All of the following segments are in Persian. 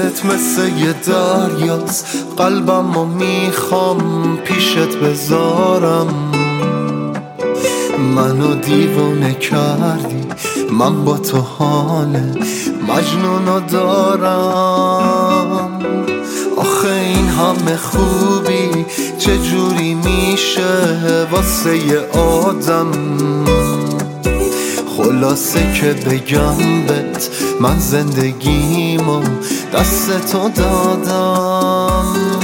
عشقت مثل یه دریاست، قلبم رو میخوام پیشت بذارم. منو دیوانه کردی، من با تو حال مجنونو دارم. آخه این همه خوبی چجوری میشه واسه یه آدم؟ خلاصه که بگم بهت من زندگیمو دست تو دادم.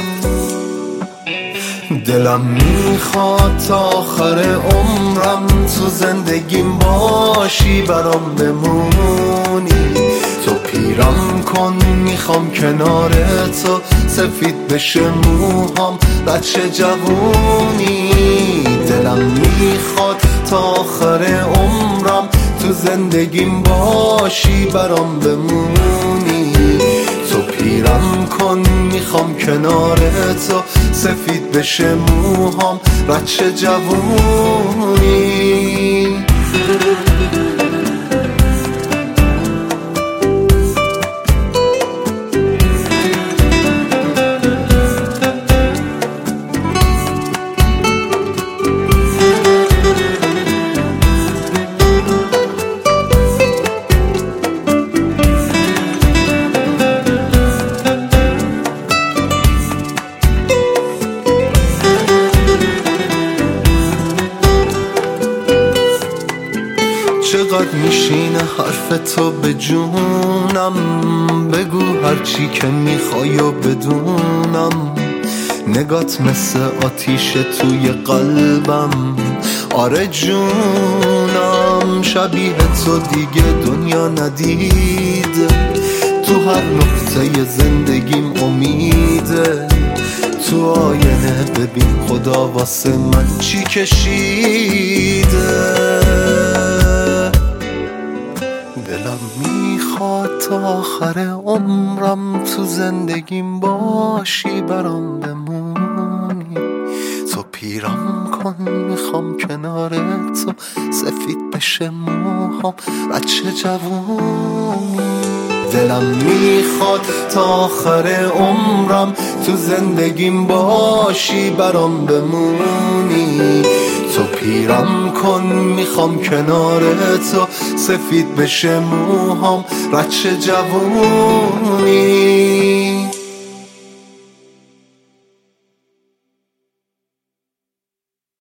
دلم میخواد تا آخر عمرم تو زندگیم باشی، برام بمونی. تو پیرم کن میخوام کنار تو سفید بشه موهام، بچه جوونی. دلم میخواد تا آخر عمرم تو زندگیم باشی، برام بمونی. تو پیرم کن میخوام کنار تو سفید بشه موهام، بچه جوونی. چقدر میشینه حرف تو به جونم، بگو هرچی که میخوای و بدونم. نگات مثل آتیش توی قلبم، آره جونم. شبیه تو دیگه دنیا ندید، تو هر نقطه زندگیم امیده. تو آینه ببین خدا واسه من چی کشیده. دلم میخواد تا آخر عمرم تو زندگیم باشی، برام بمونی. تو پیرم کن میخوام کنار تو سفید بشه موهام، بچه جوونی. دلم میخواد تا آخر عمرم تو زندگیم باشی، برام بمونی. تو پیرم کن میخوام کنار تو سفید بشه موهام، بچه جوونی.